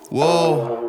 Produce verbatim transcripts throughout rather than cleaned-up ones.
Wow.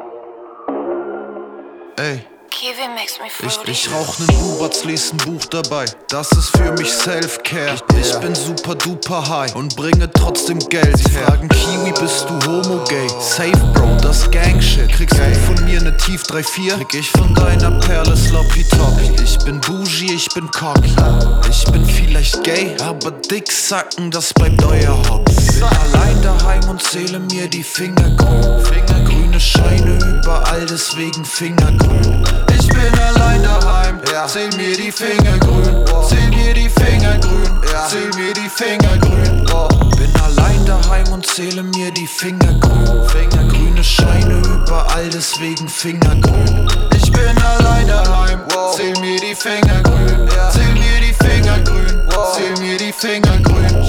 Ey. Kiwi makes me Ich, fruity. ich rauch nen Bubatz, lies ein Buch dabei. Das ist für mich Self-Care. Ich bin super duper high und bringe trotzdem Geld her. Fragen Kiwi, bist du homo-gay? Safe, Bro, das Gang-Shit. Kriegst du von mir ne Tief drei vier? Krieg ich von deiner Perle Sloppy Toppy. Ich bin bougie, ich bin cocky. Ich bin vielleicht gay, aber dick sacken, das bleibt euer Hobby. Bin allein daheim und zähle mir die Finger grün. Fingergrüne Scheine überall, deswegen Fingergrün. Ich bin allein daheim, zähl mir die Finger grün. Zähl mir die Finger grün, zähl mir die Finger grün. Bin allein daheim und zähle mir die Finger grün. Fingergrüne Scheine überall, deswegen Fingergrün. Ich bin allein daheim, zähl mir die Finger grün. Zähl mir die Finger grün, zähl mir die Finger grün.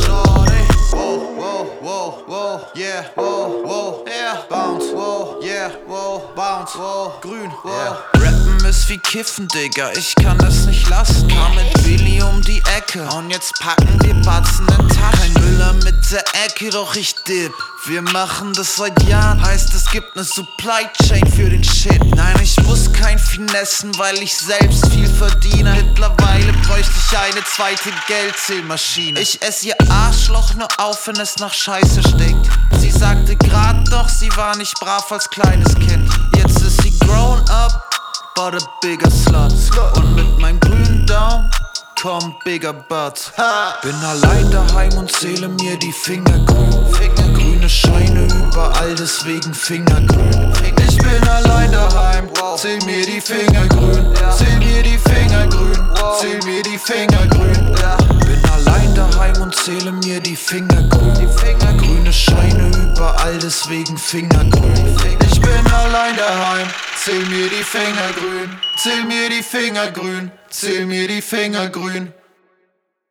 Wow, wow, wow, wow, yeah, wow, wow, yeah, bounce, wow, yeah, wow, bounce, wow, grün, wow. Rappen ist wie Kiffen, Digga, ich kann es nicht lassen. Kam mit Billy um die Ecke und jetzt packen wir Batzen in Taschen. Kein Müller mit der Ecke, doch ich dip. Wir machen das seit Jahren, heißt es gibt ne Supply Chain für den Shit. Nein, ich muss kein Finessen, weil ich selbst viel verdiene. Mittlerweile bräuchte ich eine zweite Geldzählmaschine. Ich ess ihr Arschloch nur auf, wenn es nach Scheiße stinkt. Sie sagte grad doch, sie war nicht brav als kleines Kind. Jetzt ist sie grown up, but a bigger slut. Und mit meinem grünen Daumen komm bigger butt. Bin allein daheim und zähle mir die Finger grün. Grüne Scheine überall, deswegen Fingergrün. Ich bin allein daheim, zähl mir die Finger grün. Zähl mir die Finger grün, zähl mir die Finger grün. Bin allein daheim und zähle mir die Finger grün. Grüne Scheine überall, deswegen Fingergrün. Ich bin allein daheim, zähl mir die Finger grün. Zähl mir die Finger grün, zähl mir die Finger grün.